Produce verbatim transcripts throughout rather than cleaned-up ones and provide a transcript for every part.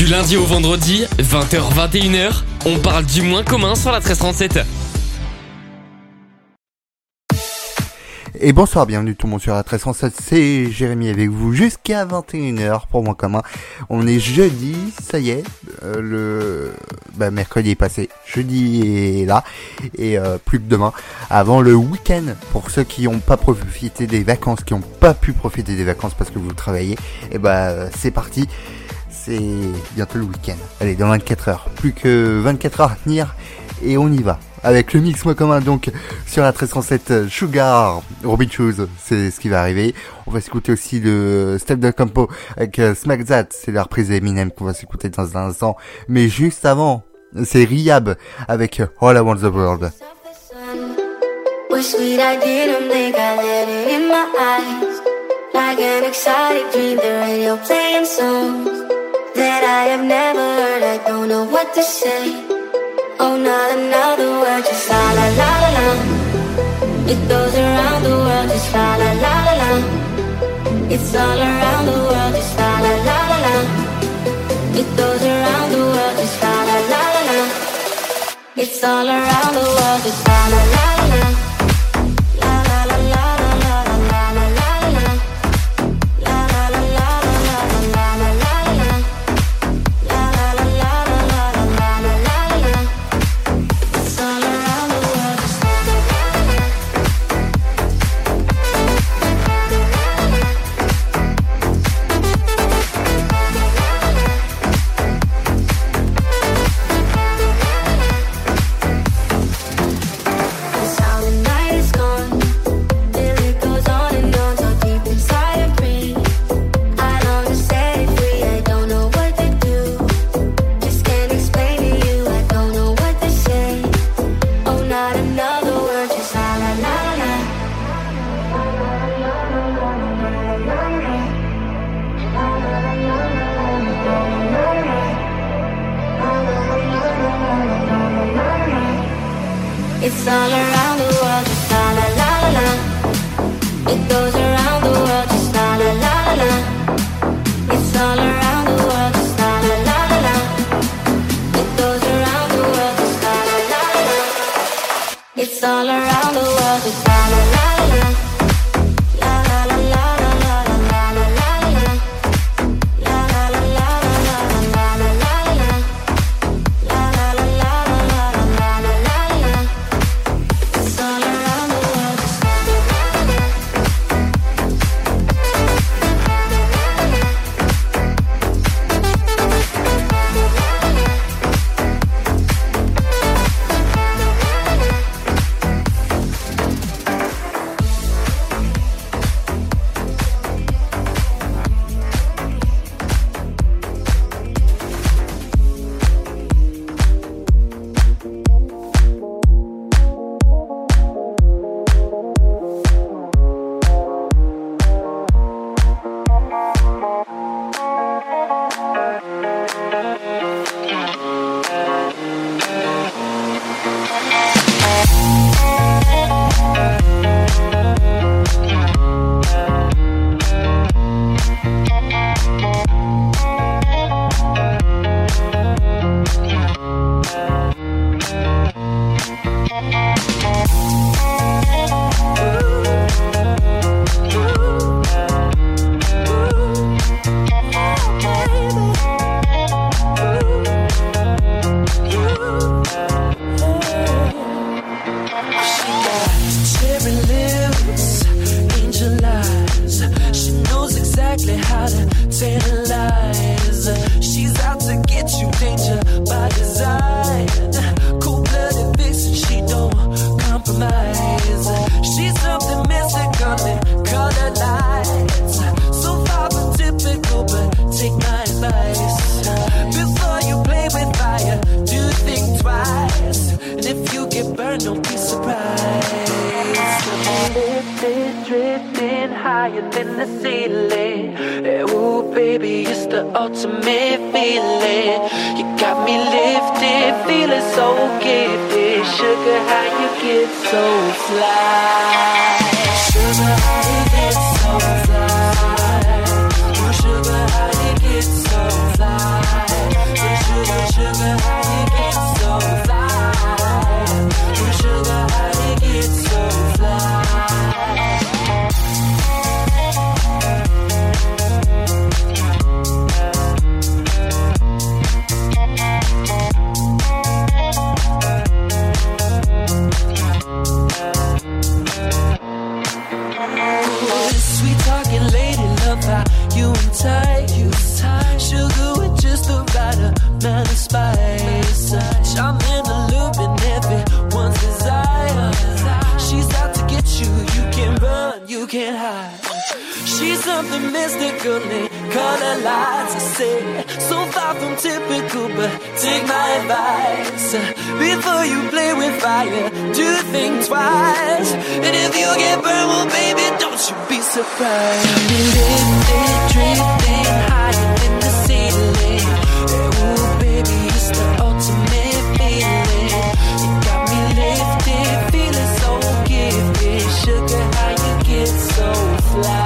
Du lundi au vendredi, vingt heures vingt et une heures, on parle du moins commun sur la treize trente-sept. Et bonsoir, bienvenue tout le monde sur la treize trente-sept, c'est Jérémy avec vous jusqu'à vingt et une heures pour Moins commun. On est jeudi, ça y est, euh, le bah, mercredi est passé, jeudi est là, et euh, plus que demain, avant le week-end, pour ceux qui n'ont pas profité des vacances, qui n'ont pas pu profiter des vacances parce que vous travaillez, et bah c'est parti, c'est bientôt le week-end. Allez, dans vingt-quatre heures, plus que vingt-quatre heures à tenir, et on y va. Avec le mix Moins commun donc sur la treize trente-sept, Sugar, Robin Shoes, c'est ce qui va arriver. On va s'écouter aussi le Step de Campo avec uh, Smack That, c'est la reprise d'Eminem qu'on va s'écouter dans un instant. Mais juste avant, c'est Rehab avec All I Want the World. Was sweet, I didn't think I let it in my eyes. Like an exotic dream, the radio playing songs that I have never heard, I don't know what to say. Oh, not another word, just la la la la la. It goes around the world, just la la la la la. It's all around the world, just la la la la la. It goes around the world, just la la la la la. It's all around the world, just la la la la la. La la la la la la la la la la. La la la la la la la la la la. La la la la la la la la la. It's all around the world, just la la la la. That's how the night is gone. Till it goes on and on, so deep inside of me. I long to set it free, I don't know what to do. Just can't explain to you, I don't know what to say. Oh, not another word, just la la la la la. It's all around the world, just la la la la la. It goes around the world, just la la la la la. It's all around the world, just la la la la la. It goes around the world, just la la la la la. It's all around the world, just la la la la la. La la la la la la la la la la. La la la la la la la la la la. La la la la la la la la la la. It's all around the world, just la la la la la. higher than the ceiling. Yeah, ooh, baby, it's the ultimate feeling. You got me lifted, feeling so gifted. Sugar, how you get so fly? Sugar, how you get so fly? Oh, sugar, how you get so fly? typically color lights. I say, so far from typical, but take my advice. Before you play with fire, do think twice. And if you get burned, well, baby, don't you be surprised. Lifted, drifting higher than the ceiling. Ooh, baby, it's the ultimate feeling. You got me lifted, feeling so gifted. Sugar, how you get so fly?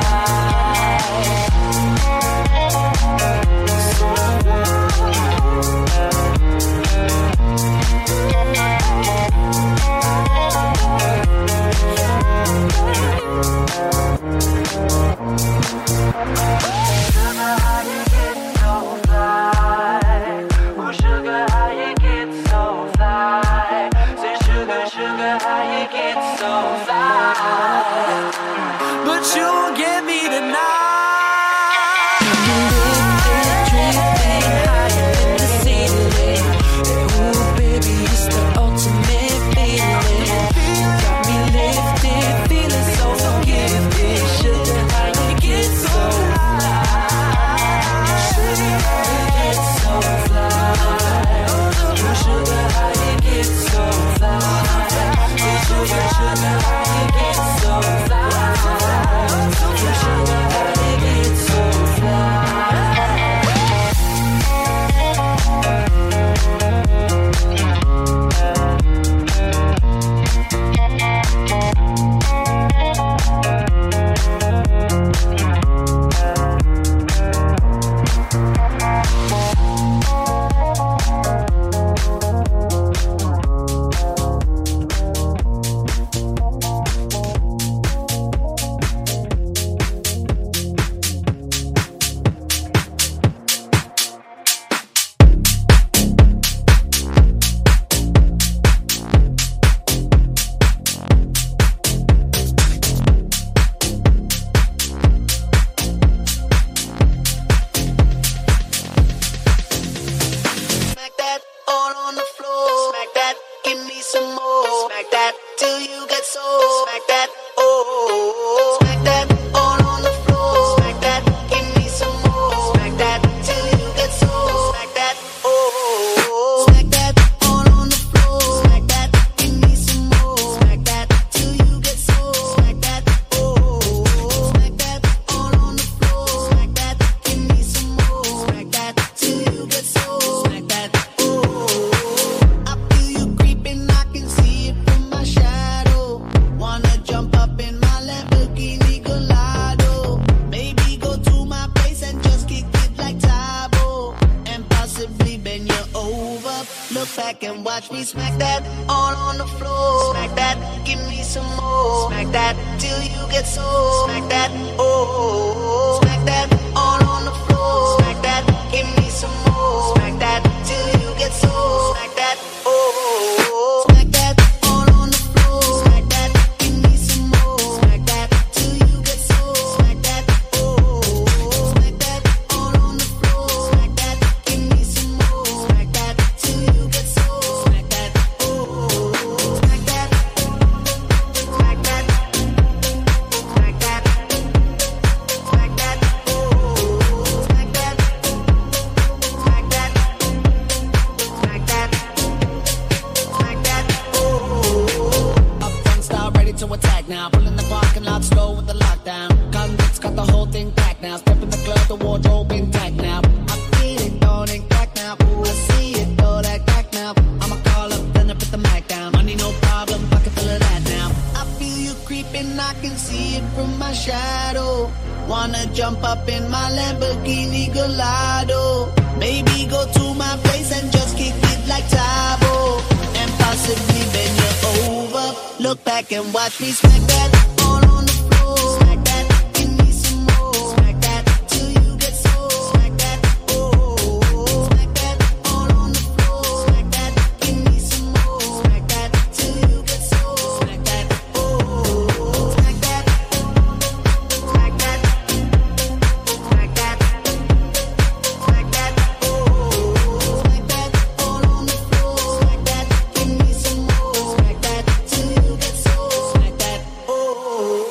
Oh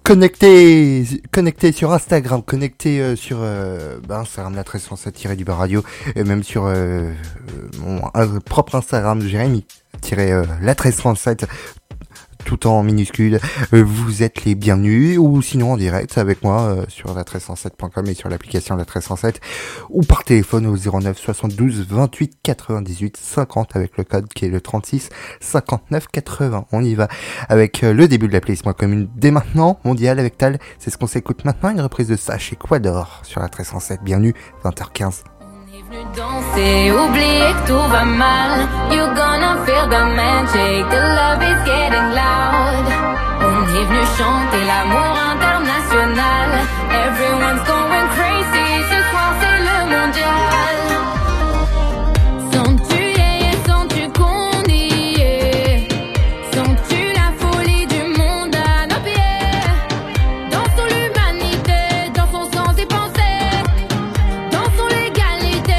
Connectez, connectez sur Instagram, connectez euh, sur euh, bah, Instagram la treize cent sept du bas radio, et même sur euh, mon euh, propre Instagram Jérémy euh, la treize cent sept, tout en minuscule. Euh, vous êtes les bienvenus, ou sinon en direct avec moi euh, sur la treize cent sept point com et sur l'application la treize cent sept, ou par téléphone au zéro neuf soixante-douze vingt-huit quatre-vingt-dix-huit cinquante avec le code qui est le trente-six cinquante-neuf quatre-vingts. On y va avec euh, le début de la playlist moins commune dès maintenant, mondial avec Tal. C'est ce qu'on s'écoute maintenant, une reprise de ça chez Quador sur la treize cent sept. Bienvenue, vingt heures quinze. Danser, oublier que tout va mal. You gonna feel the magic, the love is getting loud. On est venu chanter l'amour international. Everyone's going crazy, ce soir c'est le mondial. Sens-tu yeah, sens-tu qu'on y est? Sens-tu la folie du monde à nos pieds? Dansons l'humanité, dansons sans y penser. Dansons l'égalité.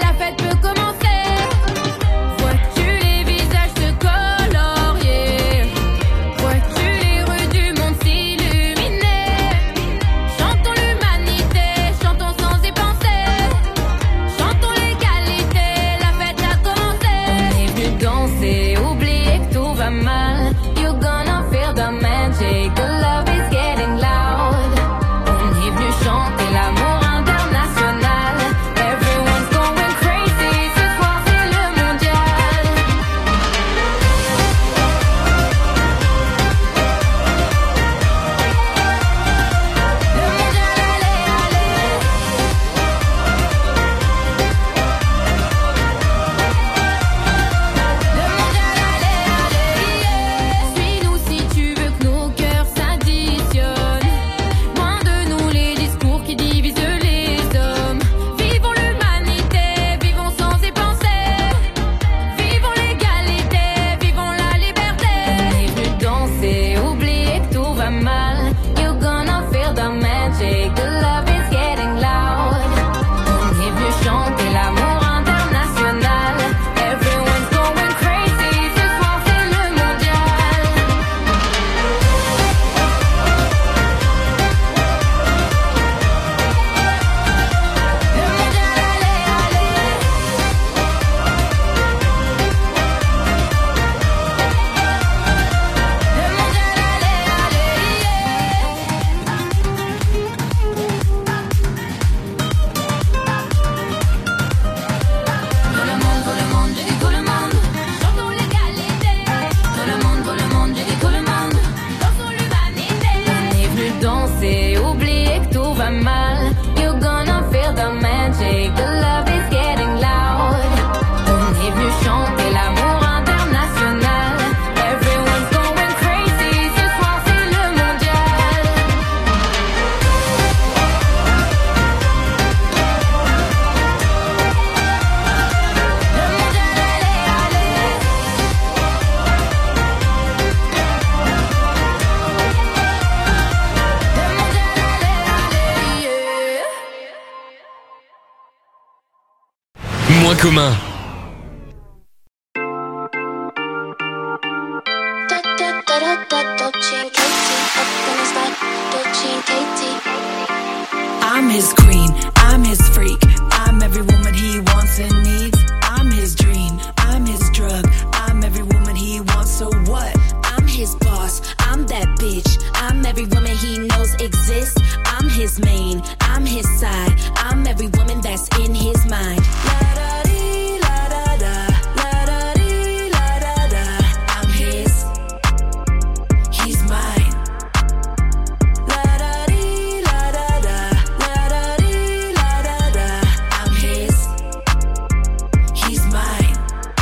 Moins commun. I'm his queen, I'm his freak, I'm every woman he wants and needs. I'm his dream, I'm his drug, I'm every woman he wants, so what? I'm his boss, I'm that bitch, I'm every woman he knows exists. I'm his main, I'm his side, I'm every woman that's in his mind. La-da-dee, la-da-da, la-da-dee, la-da-da. I'm his, he's mine. La-da-dee, la-da-da, la-da-dee, la-da-da. I'm his, he's mine.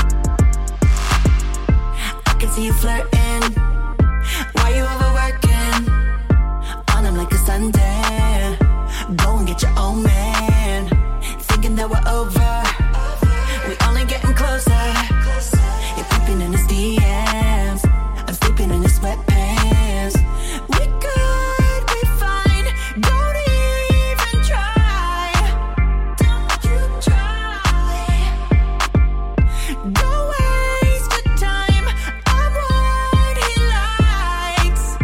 I can see you flirting, why you overworking? On him like a Sunday, go and get your own man. Thinking that we're over, we only getting closer. You're creeping in his D Ms, I'm sleeping in his sweatpants. We could be fine, don't even try. Don't you try. Don't waste your time, I'm what he likes.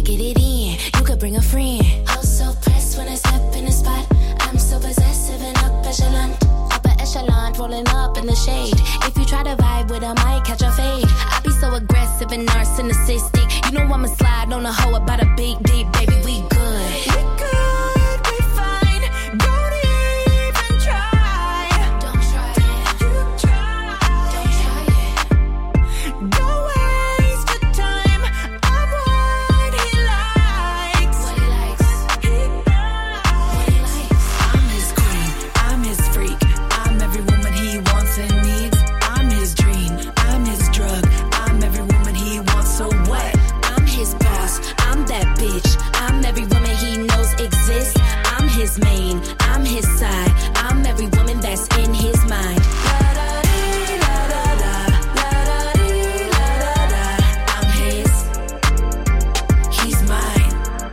get it in. You could bring a friend. I was so pressed when I step in the spot. I'm so possessive and up echelon. Upper echelon, rolling up in the shade. If you try to vibe with, I might catch a fade. I be so aggressive and narcissistic. You know I'ma slide on a hoe about a big deep, baby. We good. We good, we fine. Don't even try. Don't try it. You try. Don't try it. Don't waste your time. I'm what he likes. What he likes. He knows. What he likes. I'm his queen. I'm his freak. I'm every woman he wants and needs. I'm his dream. I'm his drug. I'm every woman he wants. So what? I'm his boss. I'm that bitch. I'm every woman he knows exists. I'm his main. I'm his side. I'm every woman that's in his mind. I'm his. He's mine.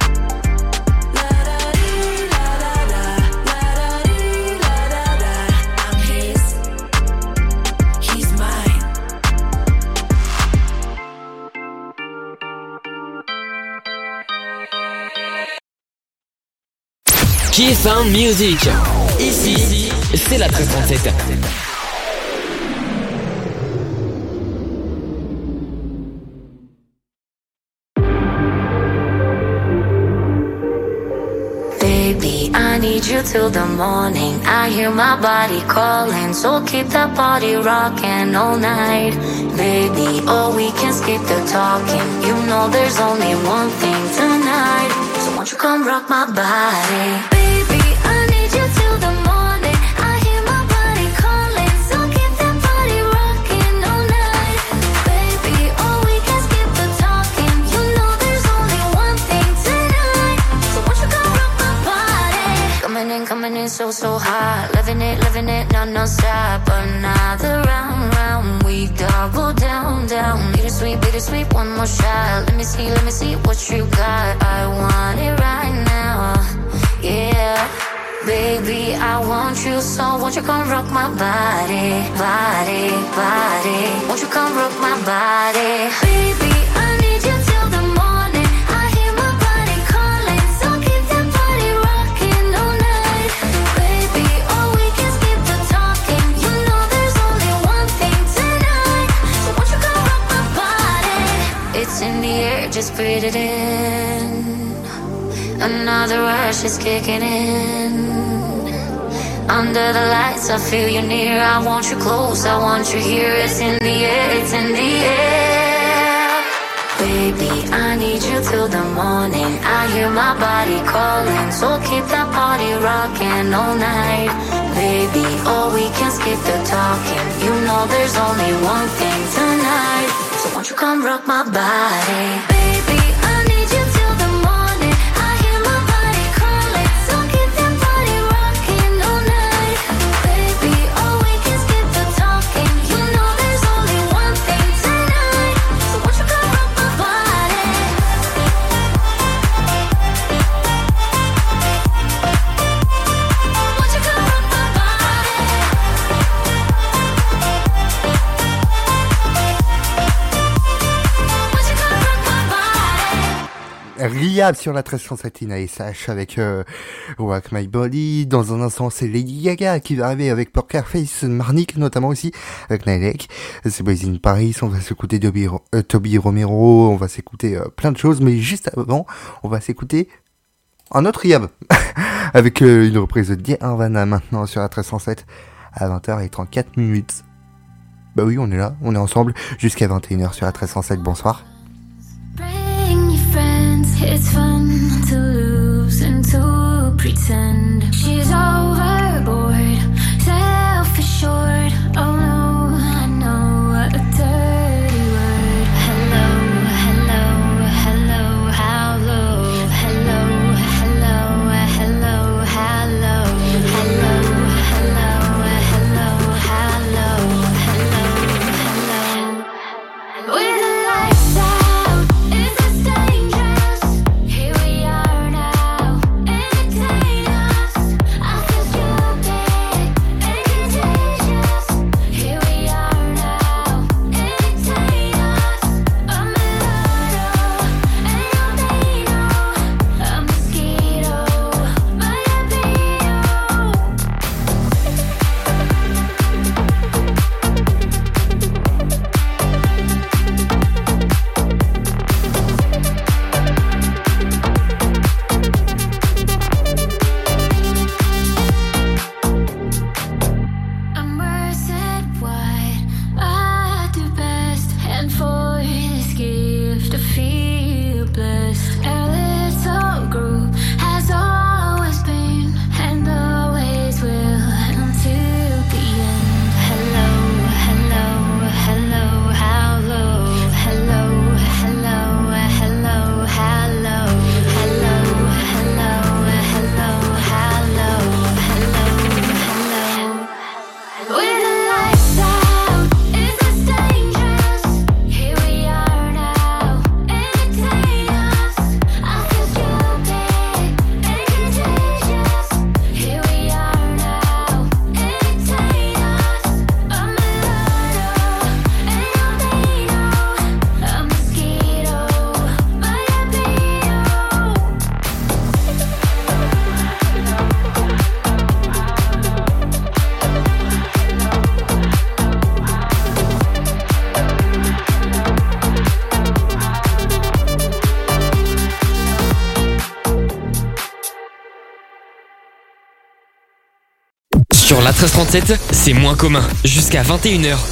I'm his. He's mine. Kiss and Music. Ici, c'est la treize trente-sept. Baby, I need you till the morning. I hear my body calling, so keep that body rocking all night. Baby, oh, we can skip the talking. You know there's only one thing tonight. So won't you come rock my body? Baby, I need you till the morning. I hear my body calling, so keep that body rocking all night. Baby, oh, we can skip the talking. You know there's only one thing tonight. So won't you come rock my body? Coming in, coming in so, so hot. Living it, living it, no, no stop. Another round, round. We double down, down. Bittersweet, bittersweet, one more shot. Let me see, let me see what you got. I want it right now. Yeah. Baby, I want you, so won't you come rock my body, body, body. Won't you come rock my body? Baby, I need you till the morning. I hear my body calling, so keep that body rocking all night. Baby, oh, we can skip the talking. You know there's only one thing tonight. So won't you come rock my body? It's in the air, just breathe it in. Another rush is kicking in. Under the lights, I feel you near. I want you close, I want you here. It's in the air, it's in the air. Baby, I need you till the morning. I hear my body calling, so keep that body rocking all night. Baby, oh, we can skip the talking. You know there's only one thing tonight. So won't you come rock my body? Baby, I need you till the morning. I hear my body calling, so keep that body rocking all night. Baby, oh, we can skip the talking. You know there's only one thing tonight. So won't you come rock my body? Won't you come rock my body? Won't you come rock my body? Riyab sur la treize cent sept Ina et Sash avec euh, Rock My Body. Dans un instant, c'est Lady Gaga qui va arriver avec Poker Face, Marnik notamment aussi, avec Nalek. C'est Boys in Paris, on va s'écouter Toby, euh, Toby Romero, on va s'écouter euh, plein de choses, mais juste avant, on va s'écouter un autre Riyab avec euh, une reprise de Dear Havana maintenant sur la treize cent sept à vingt heures trente-quatre minutes. Bah oui, on est là, on est ensemble jusqu'à vingt et une heures sur la treize cent sept. Bonsoir. Bring your friends, it's fun to lose and to pretend. She's overboard, self-assured. Oh no, I know a dirty word. Hello, hello, hello, hello. Hello, hello, hello, hello. Hello, hello, hello, hello. Hello, hello. With the lights out, is this dangerous? Here we are now, entertain us. I feel Sur l'A treize trente-sept, c'est moins commun. Jusqu'à vingt et une heures.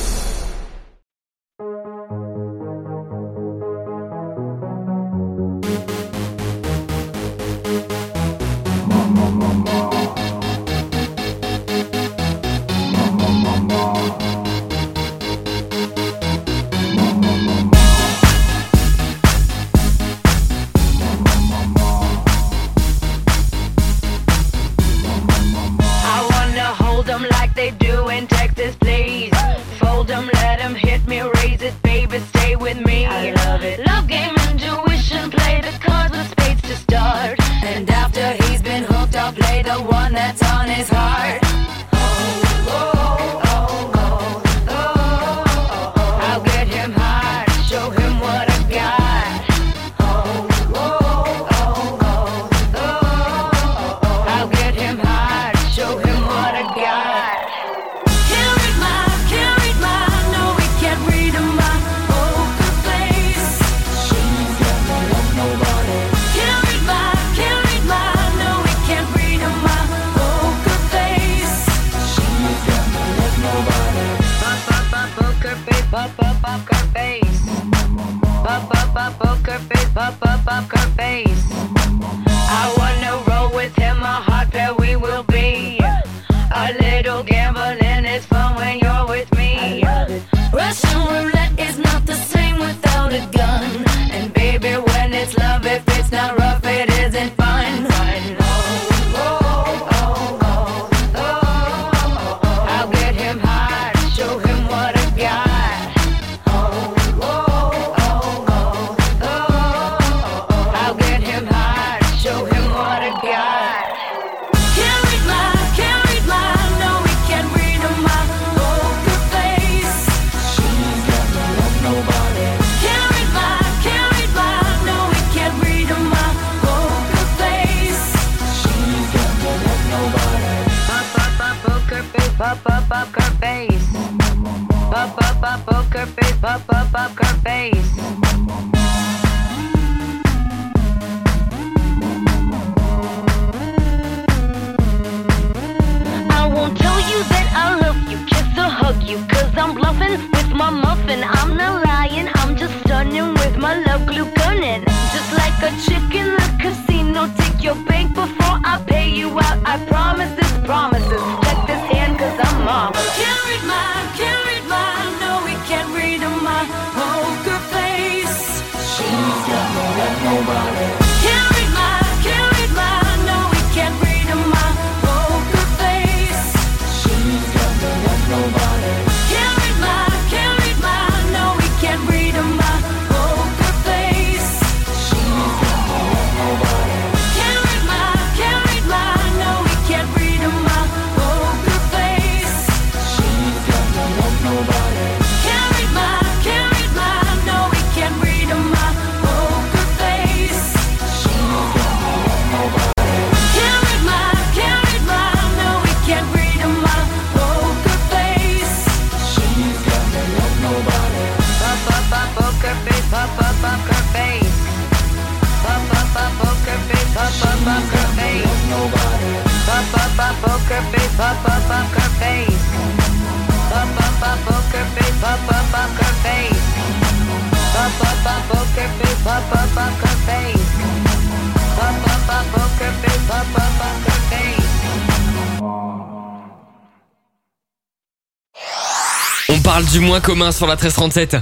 On parle du moins commun sur la treize trente-sept.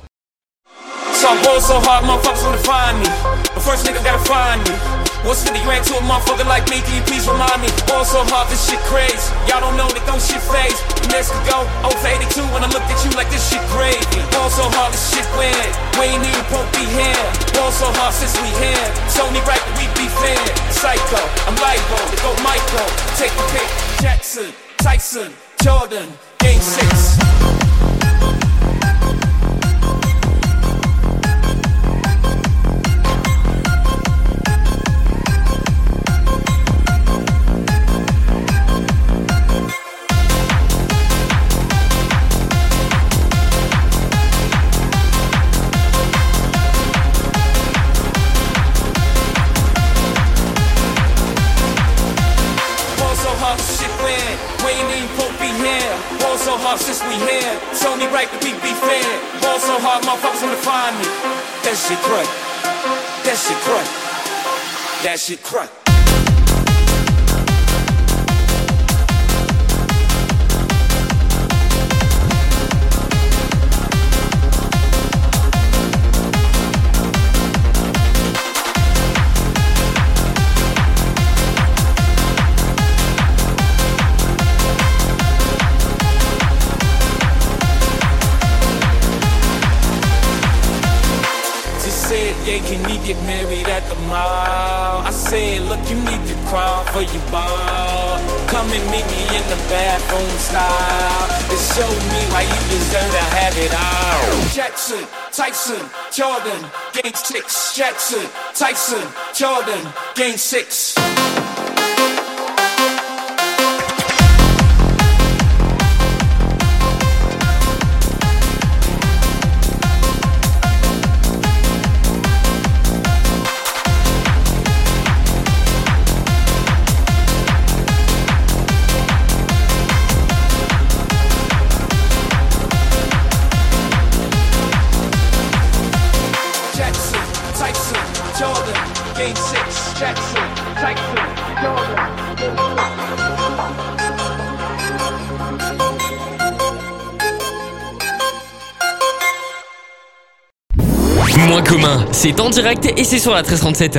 So I'm going so hard, motherfuckers wanna find me. The first nigga gotta find me. What's fifty grand to a motherfucker like me? Can you please remind me? Going so hard, this shit crazy. Y'all don't know that don't shit phase. The next could go oh for eighty-two when I looked at you like this shit gravy. Going so hard, this shit weird. We ain't even supposed to be here. Going so hard since we here. It's only right that we be fair. Psycho, I'm libo, to go micro. Take the pick. Jackson, Tyson, Jordan, Game six. hard since we here. It's only right that we be fair. Ball so hard, motherfuckers wanna find me. That shit crack. That shit crack. That shit crack. Yeah, can you get married at the mall? I said, look, you need to crawl for your ball. Come and meet me in the bathroom style and show me why you deserve to have it all. Jackson, Tyson, Jordan, game six. Jackson, Tyson, Jordan, game six. Moins commun, c'est en direct et c'est sur la treize trente-sept.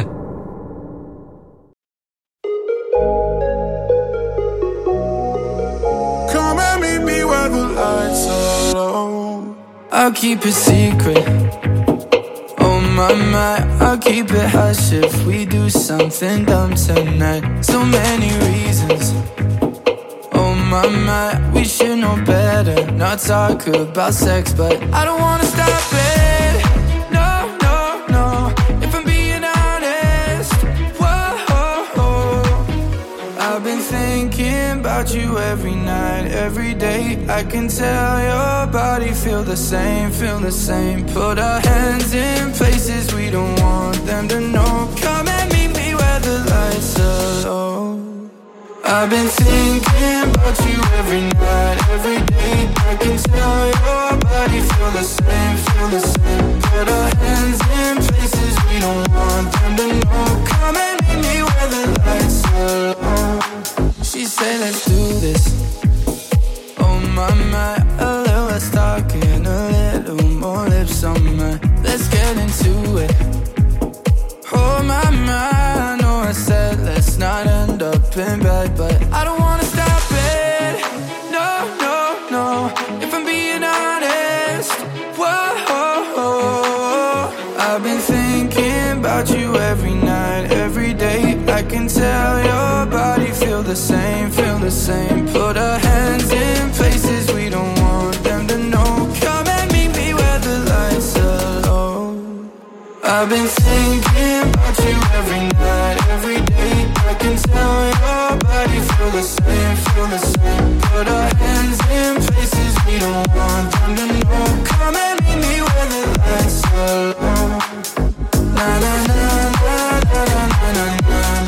Come and meet me where the lights are low. I'll keep it secret. Oh my my, I'll keep it hush if we do something dumb tonight. So many reasons. Oh my my, we should know better. Not talk about sex, but I don't wanna stop it. About you every night, every day. I can tell your body feel the same, feel the same. Put our hands in places we don't want them to know. Come and meet me where the lights are low. I've been thinking about you every night, every day. I can tell your body feel the same, feel the same. Put our hands in places we don't want them to know. Come and meet me where the lights are low. She said let's do this. Oh my my, a little less talking, a little more lips on my. Let's get into it. Oh my my, I know I said let's not end up in bed, but I don't wanna stop it. No, no, no, if I'm being honest. Whoa, I've been thinking about you every night, every day. I can tell your body feel the same, feel the same. Put our hands in places we don't want them to know. Come and meet me where the lights are low. I've been thinking about you every night, every day. I can tell your body feel the same, feel the same. Put our hands in places we don't want them to know. Come and meet me where the lights are low. Na na na na na na na na.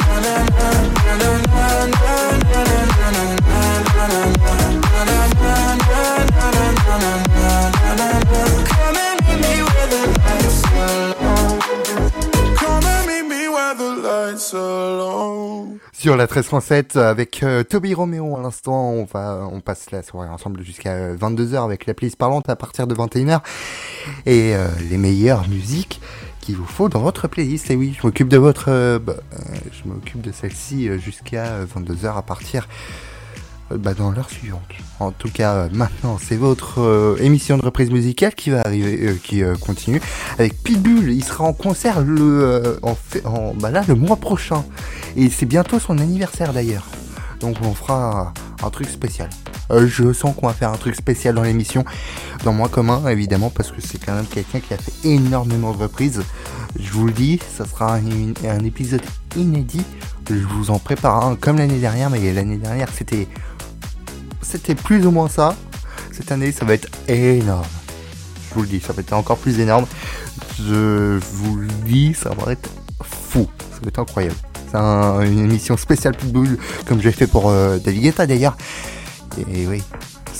Sur la treize trente-sept avec euh, Toby Romeo à l'instant, on va on passe la soirée ensemble jusqu'à vingt-deux heures avec la playlist parlante à partir de vingt et une heures et euh, les meilleures musiques qu'il vous faut dans votre playlist. Et oui, je m'occupe de votre euh, bah, euh, je m'occupe de celle-ci euh, jusqu'à vingt-deux heures à partir euh, bah, dans l'heure suivante. En tout cas, euh, maintenant, c'est votre euh, émission de reprise musicale qui va arriver, euh, qui euh, continue avec Pitbull. Il sera en concert le euh, en, fait, en bah là le mois prochain et c'est bientôt son anniversaire d'ailleurs. Donc on fera un, un truc spécial. Euh, je sens qu'on va faire un truc spécial dans l'émission, dans Moins commun évidemment, parce que c'est quand même quelqu'un qui a fait énormément de reprises. Je vous le dis, ça sera un, un épisode inédit. Je vous en prépare un comme l'année dernière, mais l'année dernière c'était c'était plus ou moins ça. Cette année ça va être énorme. Je vous le dis, ça va être encore plus énorme. Je vous le dis, ça va être fou. Ça va être incroyable. C'est un, une émission spéciale Pitbull, comme j'ai fait pour euh, David Guetta d'ailleurs. Et, et oui,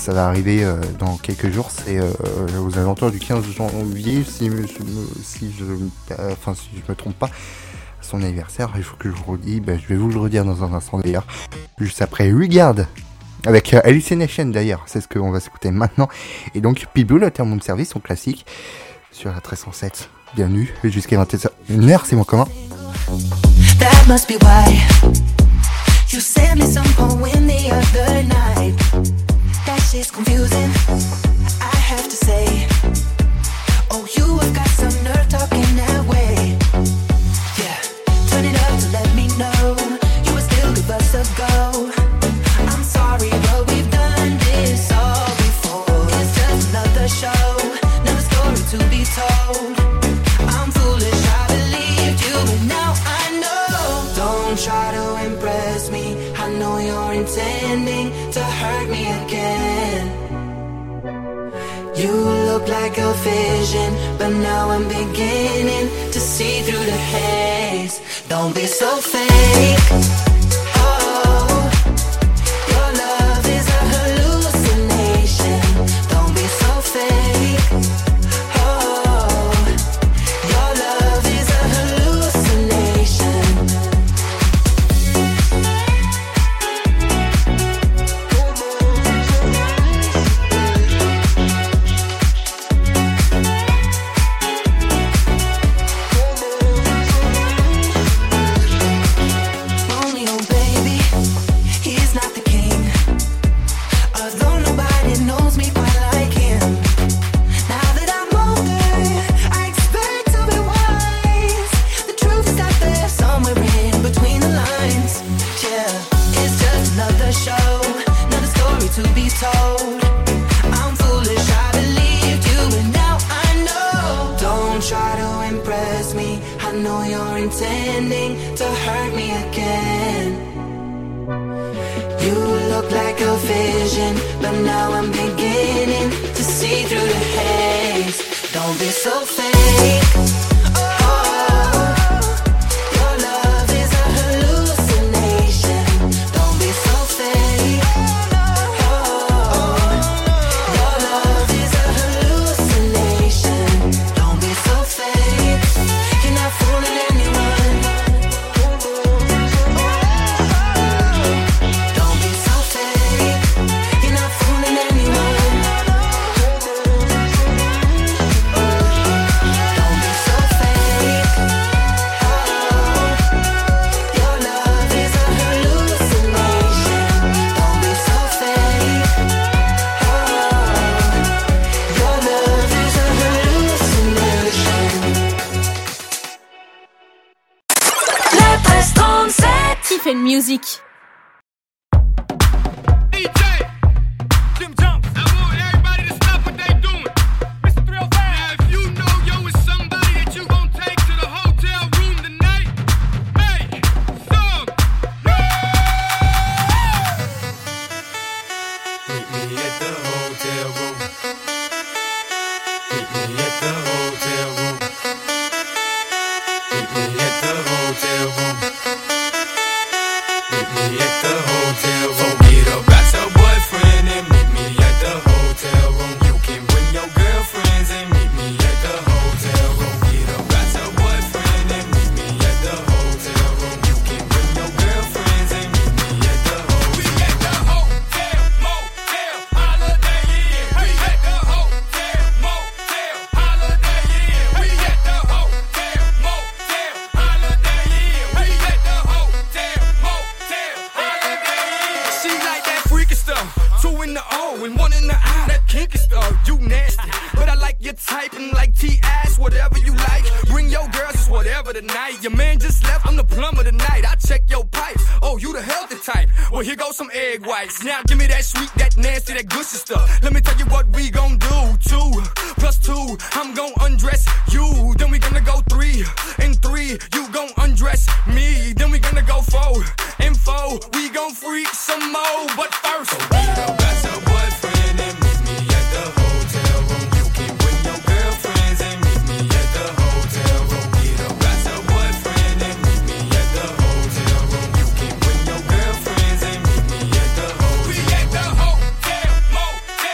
ça va arriver euh, dans quelques jours, c'est euh, aux alentours du quinze janvier, si, si je euh, enfin si je me trompe pas, son anniversaire. Il faut que je vous redis, ben, je vais vous le redire dans un instant d'ailleurs, juste après Regard, avec euh, Hallucination d'ailleurs, c'est ce qu'on va s'écouter maintenant, et donc Pitbull, le terme de service, son classique, sur la treize cent sept. Bienvenue, jusqu'à vingt et une heures, c'est mon commun. That must be why you sent me some poem the other night. That shit's confusing, I have to say. Oh, you have got some nerve talking that way. Yeah, turn it up to let me know you would still give us a go. I'm sorry, but we've done this all before. It's just another show, another story to be told. I'm foolish, I believed you, but now I know. Don't try to impress me, I know you're intending to hurt me again. You look like a vision, but now I'm beginning to see through the haze. Don't be so fake. Oh, your love is a hallucination. Don't be so fake. Intending to hurt me again. You look like a vision, but now I'm beginning to see through the haze. Don't be so fake. Music. Now give me that sweet, that nasty, that gushy stuff. Let me tell you what we gon' do. Two plus two, I'm gon' undress you. Then we gonna go three and three, you gon' undress me. Then we gonna go four and four, we gon' freak some more. But first, so meet up, got your boyfriend and meet me at the hotel room. You can bring your girlfriends and meet me at the hotel room. Meet up, got your boyfriend and meet me at the hotel room. You can bring your girlfriends and meet me at the hotel room. We at the hotel, motel,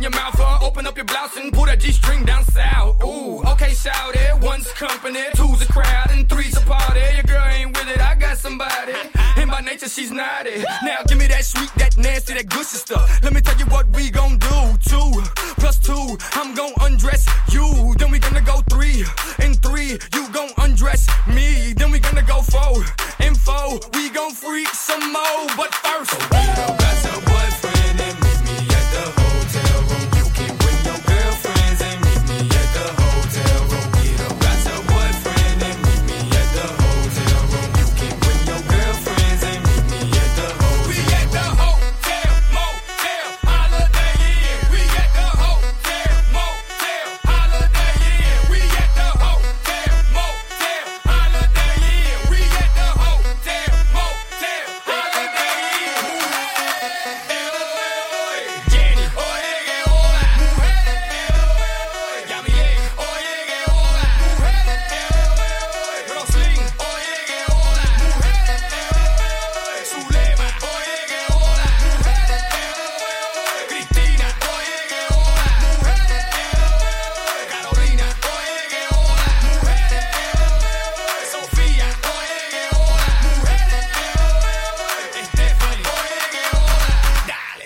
your mouth or open up your blouse and pull that G-string down south. Ooh, okay, shout it. One's company, two's a crowd, and three's a party. Your girl ain't with it, I got somebody. And by nature, she's naughty. Now give me that sweet, that nasty, that gushy stuff. Let me tell you what we gon' do. Two plus two, I'm gon' undress you. Then we gonna go three and three, you gon' undress me. Then we gonna go four and four, we gon' freak some more. But first, we gon' got your boyfriend and meet me at the hotel room. You can bring your girlfriends and meet me at the hotel room. We gon' got your boyfriend and meet me at the hotel room. You can bring your girlfriends and meet me at the hotel. We at the hotel, motel, Holiday Inn. We at the hotel, motel, Holiday Inn. We at the hotel, motel, Holiday Inn. We at the hotel, motel, Holiday Inn. Jenny, oye que hola. Yamile, oye que hola. Roslyn, oye que hola. Zulema, oye que hola. Cristina, oye que hola. Carolina, oye que hola. Sofía, oye que hola. Stephanie, oye que hola. Dale.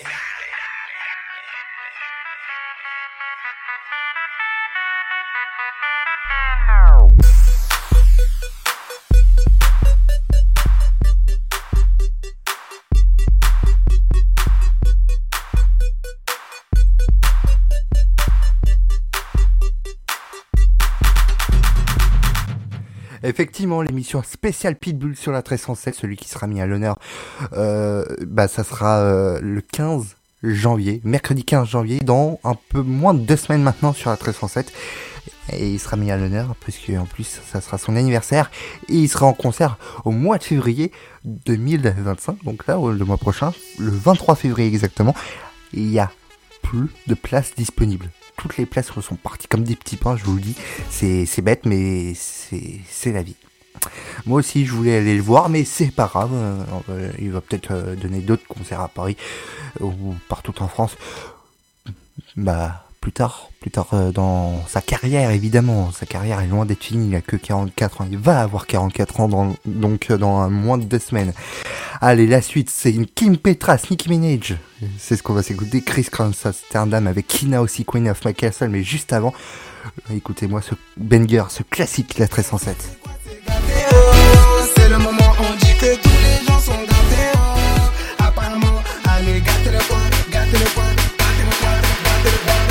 Effectivement, l'émission spéciale Pitbull sur la treize cent sept, celui qui sera mis à l'honneur, euh, bah ça sera euh, le quinze janvier, mercredi quinze janvier, dans un peu moins de deux semaines maintenant sur la treize cent sept. Et il sera mis à l'honneur, puisque en plus ça sera son anniversaire, et il sera en concert au mois de février deux mille vingt-cinq, donc là, le mois prochain, le vingt-trois février exactement. Il y a plus de places disponibles. Toutes les places sont parties comme des petits pains, je vous le dis. C'est, c'est bête, mais c'est, c'est la vie. Moi aussi, je voulais aller le voir, mais c'est pas grave. Euh, il va peut-être euh, donner d'autres concerts à Paris euh, ou partout en France. Bah, plus tard, plus tard euh, dans sa carrière, évidemment. Sa carrière est loin d'être finie. Il a que quarante-quatre ans. Il va avoir quarante-quatre ans, dans, donc euh, dans moins de deux semaines. Allez, la suite, c'est une Kim Petras, Nicki Minaj. C'est ce qu'on va s'écouter. Chris Cross Amsterdam avec Kina aussi, Queen of My Castle. Mais juste avant, écoutez-moi ce banger, ce classique, la treize cent sept. C'est le moment, on dit que tous les gens sont gâtés. Apparemment, allez, gâtez le coin, gâtez le coin, gâtez le coin, gâtez le coin,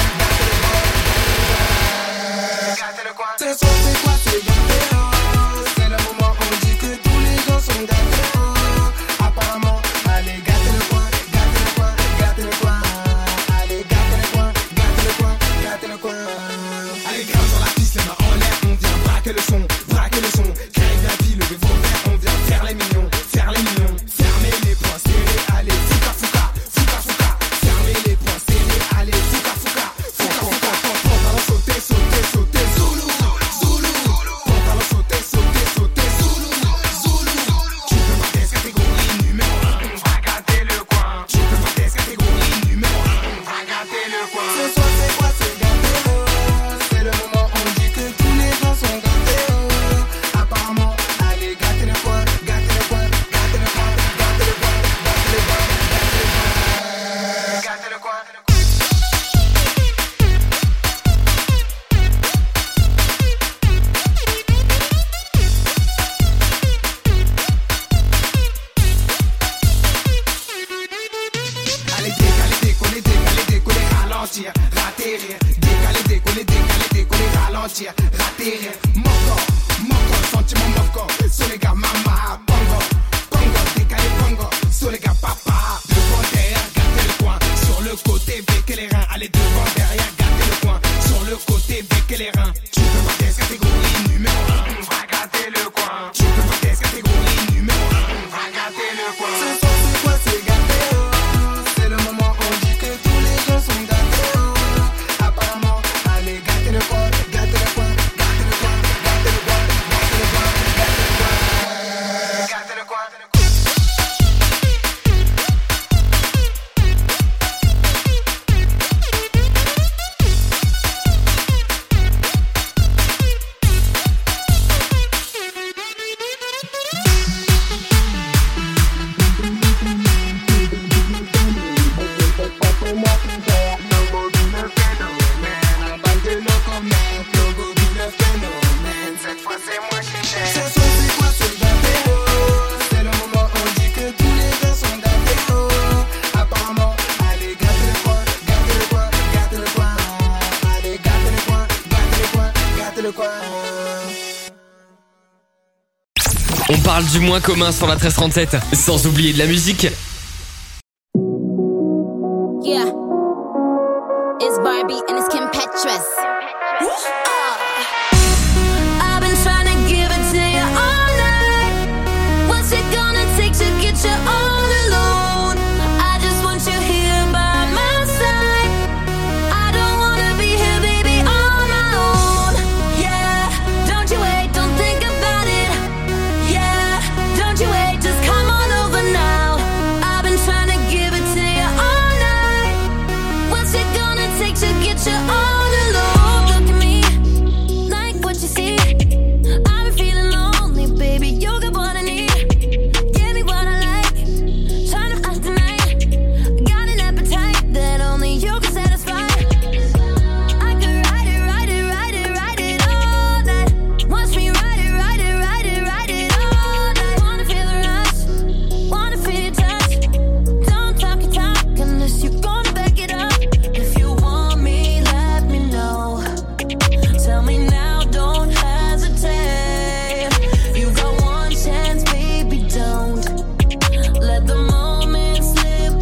gâtez le coin. Ce soir, c'est quoi, c'est gâté. C'est le moment, on dit que tous les gens sont gâtés. Apparemment, allez, gâtez le coin, gâtez le coin, gâtez le coin. Allez, gâtez le coin, gâtez le coin, gâtez le coin. Allez, grimpe sur la piste, les mains en l'air, on vient braquer le son, braquer le son. Faire les mignons, faire les mignons, fermez les poings serrés, allez, fouca fouca, fouca fouca, fermez les poings serrés, allez, fouca fouca, fouca fouca, pantalon sauter, sauter, sauter, zoulou, zoulou, pantalon sauter, sauter, sauter, zoulou, zoulou, tu peux pas test catégorie numéro un, on va gâter le coin, tu peux pas test catégorie numéro un, on va gâter le coin. Ce soir c'est quoi, c'est gâté, c'est le moment, on dit que tous les gens sont gâtés, apparemment, allez, gâtez le coin. Rater, décaler, décoller, décaler, décoller, ralentir, rater, moko, moko, sentiment moko, sur les gars mama, bongo, bongo, décaler, bongo, sur les gars papa, devant, derrière, gâter le coin, sur le côté, véquer les reins, allez devant, derrière, gâter le coin, sur le côté, véquer les reins, tu peux pas test catégorie numéro un, on va gâter le coin, tu peux pas test catégorie numéro un, on va gâter le coin. Ce soir c'est quoi, c'est gâté, c'est le moment, on dit que tous les gens sont gâtés. Gâtez le coin, gâtez le coin, gâtez le coin, gâtez le coin, gâtez le coin, gâtez le coin, gâtez le coin. On parle du moins commun sur la treize trente-sept, sans oublier de la musique. Yeah, it's Barbie and it's Kim Petras. I've been trying to give it to you all night. What's it gonna take to get you all alone? I just want you here by my side. I don't wanna be here, baby, on my own. Yeah, don't you wait, don't think about it. Yeah, don't you wait, just come on over now. I've been trying to give it to you all night. What's it gonna take to get you all alone? Look at me, like what you see. I've been feeling lonely, baby, you got what I need. Give me what I like, trying to ask tonight. Got an appetite that only you can satisfy. I could ride it, ride it, ride it, ride it all night. Watch me ride it, ride it, ride it, ride it all night. Wanna feel the rush, wanna feel your touch. Don't talk your talk unless you're gonna back it up. If you want me, let me know. Tell me now, don't hesitate. You got one chance, baby, don't let the moment slip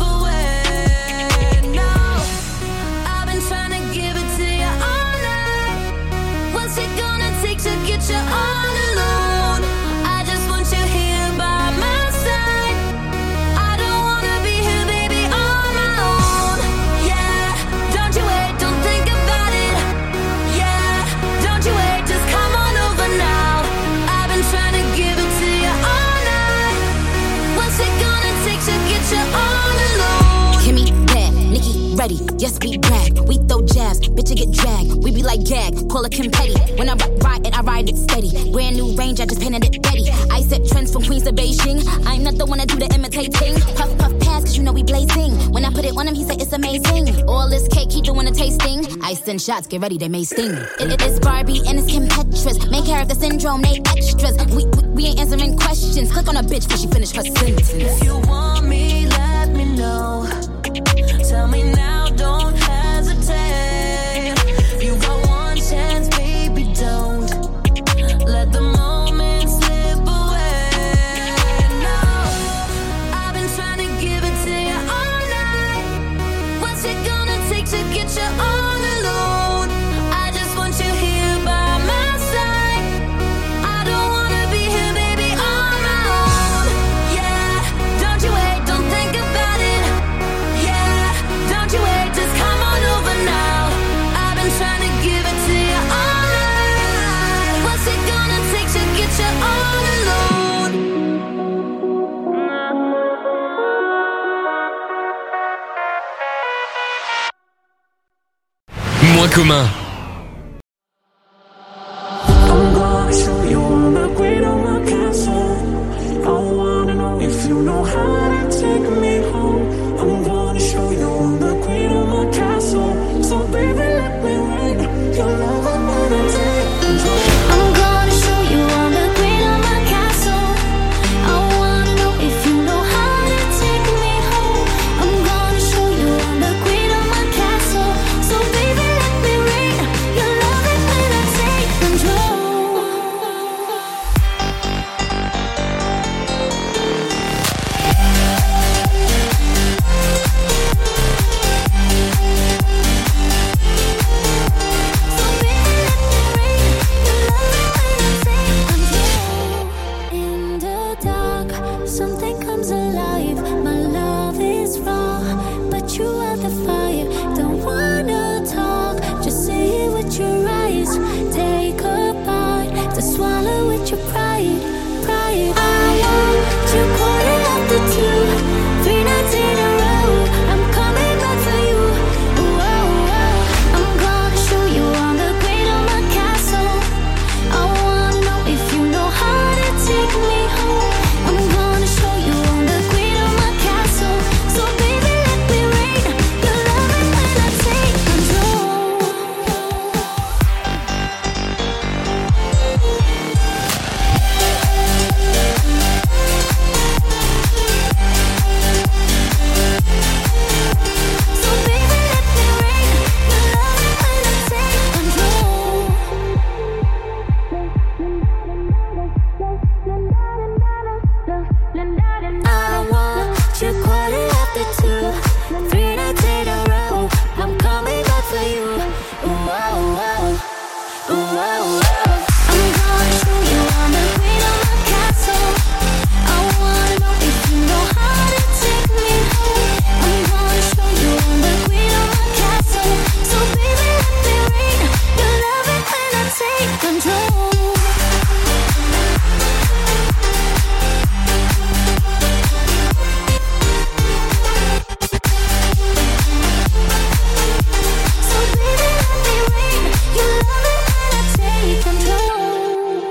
away. No, I've been trying to give it to you all night. What's it gonna take to get you all alone? I just want you here by my side. I don't wanna be here, baby, on my own. Yeah, don't you wait, don't think about it. Yeah, don't you wait, just come on over now. I've been trying to give it to you all night. What's it gonna take to get you all alone? Kimmy bad, Nikki ready, yes we brag. We throw jabs, bitch I get dragged. We be like gag, call it Kim Petty. When I ride it, I ride it steady. Brand new range, I just painted it Betty. I set trends from Queens to Beijing. I'm not the one to do the imitating. Puff puff pass, cause you know we blazing. When I put it on him, he said it's amazing. All this cake, he doing a tasting. I send shots, get ready, they may sting. It, it is Barbie and it's Kim Petras. Main character syndrome, they extras. We, we, we ain't answering questions. Click on a bitch before she finish her sentence. If you want me, let me know. Tell me now, don't hesitate. You got one chance, baby, don't let the moment slip away. No, I've been trying to give it to you all night. What's it gonna take to get you all alone? I just want you here by my side. I don't wanna be here, baby, on my own. Yeah, don't you wait, don't think about it. Yeah, don't you wait, just come on over now. I've been trying to give it to you all night. What's it gonna take to get you all alone? Moins commun. I'm gonna show you all the great on my castle. I wanna know if you know how to take me home. I'm gonna show you all the great on my castle. So baby, let me rain your love. I'm gonna take control. I'm gonna show you all the great on my castle. I wanna know if you know how to take me home. I'm gonna show you all the great on my castle. So baby, let me rain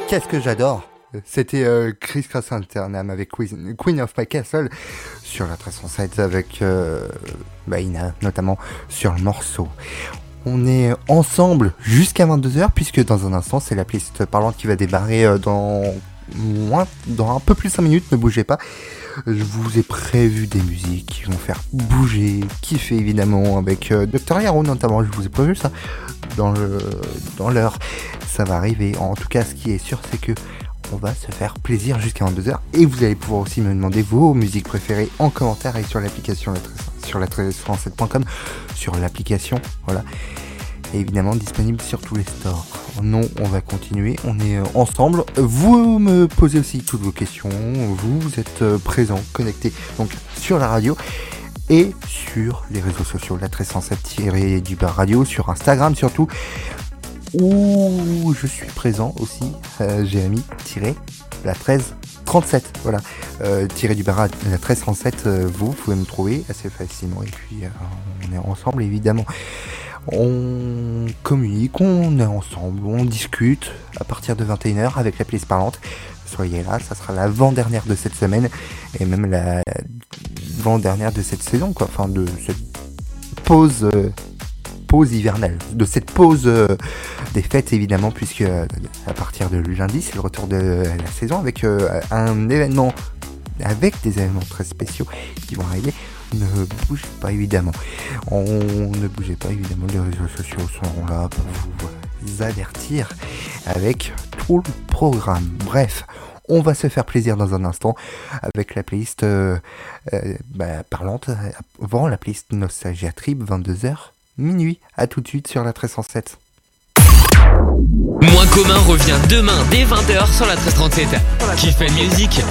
qu'est-ce que j'adore. C'était euh, Chris Cross Internam avec Queen, Queen of My Castle sur la treize cent sept avec euh, bah, Ina notamment sur le morceau. On est ensemble jusqu'à vingt-deux heures puisque dans un instant c'est la playlist parlante qui va démarrer euh, dans moins, dans un peu plus de cinq minutes, ne bougez pas. Je vous ai prévu des musiques qui vont faire bouger, kiffer évidemment avec euh, docteur Hero notamment, je vous ai prévu ça dans le dans l'heure. Ça va arriver. En tout cas, ce qui est sûr, c'est que on va se faire plaisir jusqu'à vingt-deux heures et vous allez pouvoir aussi me demander vos musiques préférées en commentaire et sur l'application sur la treize cent sept point com, sur l'application, voilà. Et évidemment disponible sur tous les stores. Non, on va continuer, on est ensemble. Vous me posez aussi toutes vos questions, vous, vous êtes présents, connectés donc sur la radio et sur les réseaux sociaux, la treize cent sept du bas radio, sur Instagram surtout, où je suis présent aussi, euh, Jérémy la treize trente-sept, voilà, euh, tiré du bas la treize trente-sept, euh, vous pouvez me trouver assez facilement et puis euh, on est ensemble évidemment. On communique, on est ensemble, on discute à partir de vingt et une heures avec la playlist parlante. Soyez là, ça sera l'avant-dernière de cette semaine et même la avant-dernière de cette saison, quoi. Enfin, de cette pause, euh, pause hivernale, de cette pause euh, des fêtes évidemment, puisque euh, à partir de lundi, c'est le retour de la saison avec euh, un événement, avec des événements très spéciaux qui vont arriver. Ne bougez pas évidemment. On ne bougez pas évidemment. Les réseaux sociaux seront là pour vous avertir avec tout le programme. Bref, on va se faire plaisir dans un instant avec la playlist euh, euh, bah, parlante. Avant la playlist Nostalgia Trip, vingt-deux heures minuit. À tout de suite sur la treize cent sept. Moins commun revient demain dès vingt heures sur la treize trente-sept. Qui fait musique.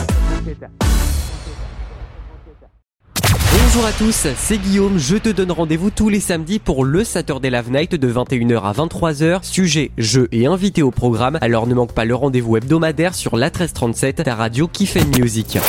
Bonjour à tous, c'est Guillaume, je te donne rendez-vous tous les samedis pour le Saturday Love Night de vingt et une heures à vingt-trois heures. Sujet, jeux et invités au programme, alors ne manque pas le rendez-vous hebdomadaire sur la treize trente-sept, ta radio qui fait musique.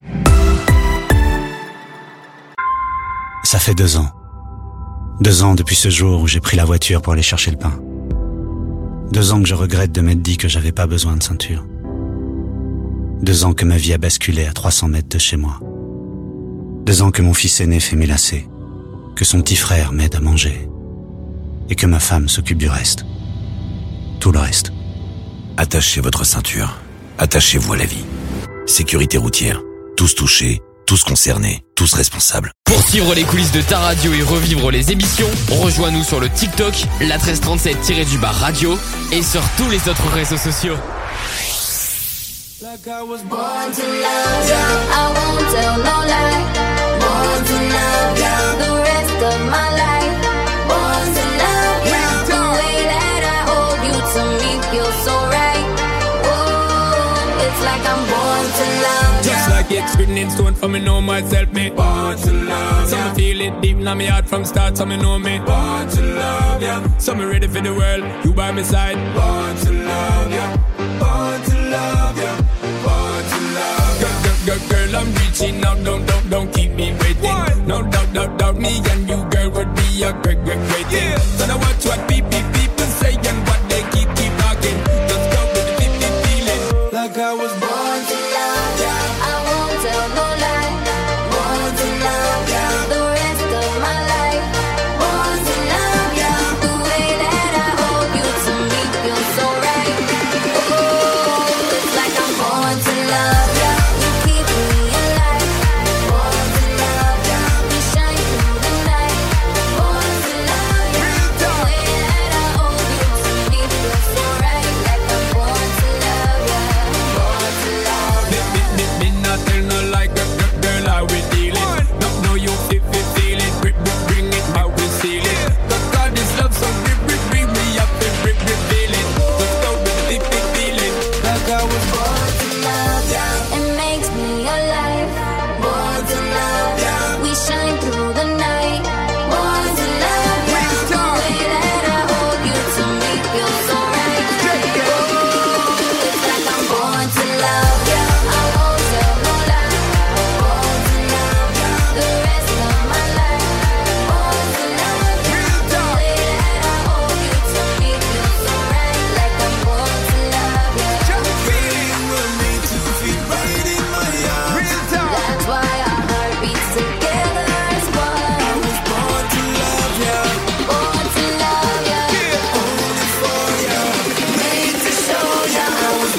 Ça fait deux ans. Deux ans depuis ce jour où j'ai pris la voiture pour aller chercher le pain. Deux ans que je regrette de m'être dit que j'avais pas besoin de ceinture. Deux ans que ma vie a basculé à trois cents mètres de chez moi. Deux ans que mon fils aîné fait mes lacets, que son petit frère m'aide à manger, et que ma femme s'occupe du reste. Tout le reste. Attachez votre ceinture. Attachez-vous à la vie. Sécurité routière. Tous touchés, tous concernés, tous responsables. Pour suivre les coulisses de ta radio et revivre les émissions, rejoins-nous sur le TikTok, la treize trente-sept du bas radio, et sur tous les autres réseaux sociaux. Like I was born to love you, I won't tell no lie. Born to love you, the rest of my life. Born to love you, the way that I hold you to me feels so right. Oh, it's like I'm born to love you. Just like it's written in stone for me know myself, me born to love you. So me feel it deep in my heart from start, so me know me born to love you. So me ready for the world, you by my side. Born to love you, born to love you. Girl, girl, I'm reaching out, don't, don't, don't keep me waiting. What? No doubt, doubt, doubt, me and you, girl, would be a great, great, great thing. Yeah. So now watch what people, people say and what they keep, keep talking. Just go with the fifty feeling. Like I was born to love ya. I won't tell no lie. Born to love ya, the rest of my life. Born to love ya, the way that I hold you to me feels so right. Oh, it's like I'm born to love ya.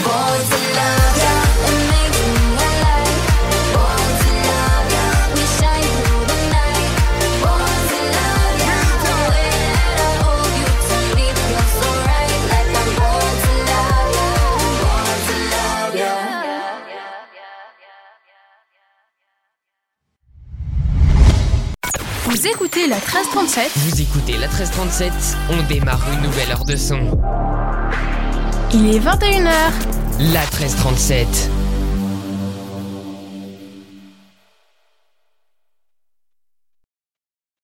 Born to love ya, it makes me alive. Born to love ya, we shine through the night. Born to love ya, the way that I hold you tightly feels so right. Like I'm born to love ya, born to love ya. Vous écoutez la treize trente-sept. Vous écoutez la treize trente-sept, on démarre une nouvelle heure de son. Il est vingt et une heures. La treize trente-sept.